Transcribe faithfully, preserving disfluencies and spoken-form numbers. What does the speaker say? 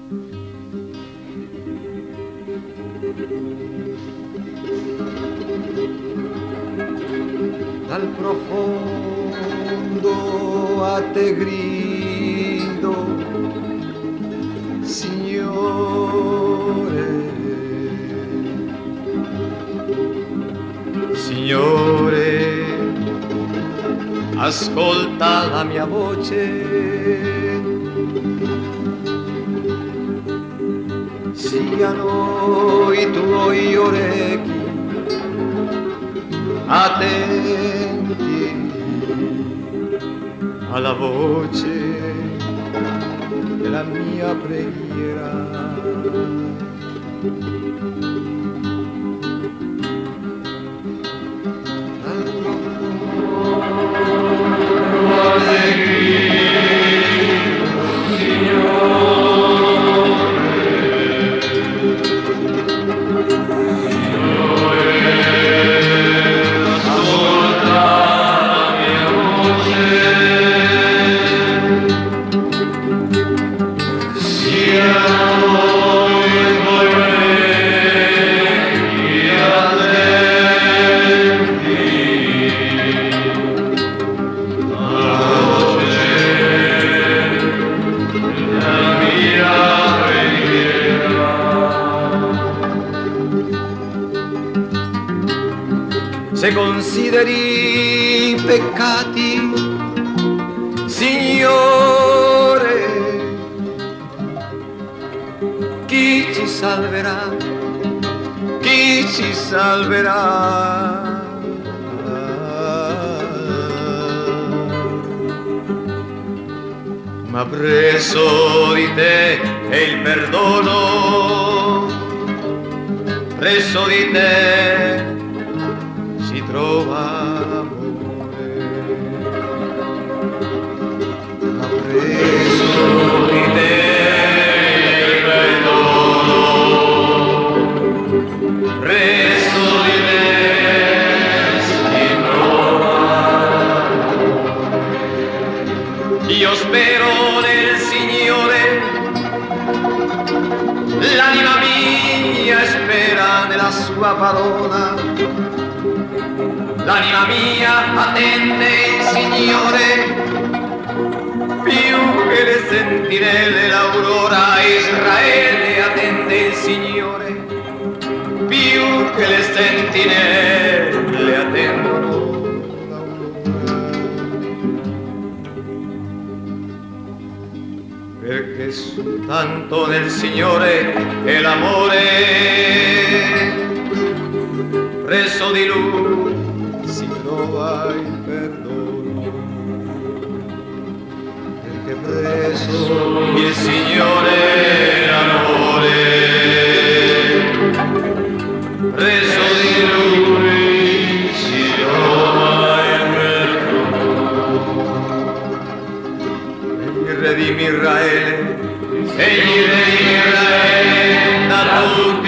Dal profondo a te grido, Signore, Signore, ascolta la mia voce, siano i tuoi orecchi attenti alla voce della mia preghiera. Se consideri i peccati, Signore, chi ci salverà? Chi ci salverà? Ma presso di te è il perdono, presso di te si trova l'amore, ma presso di te il perdono, presso di te si trova l'amore. Io spero nel Signore, l'anima mia spera nella sua parola. L'anima mia attende il Signore, più che le sentinelle l'aurora. Israele attende il Signore, più che le sentinelle attendono l'aurora. Perché soltanto nel Signore è l'amore, presso di Lui si trova il perdono, perché presso il Signore l'amore, presso di Lui si trova il perdono. Egli Re di Israele, egli Re di Israele, da tutti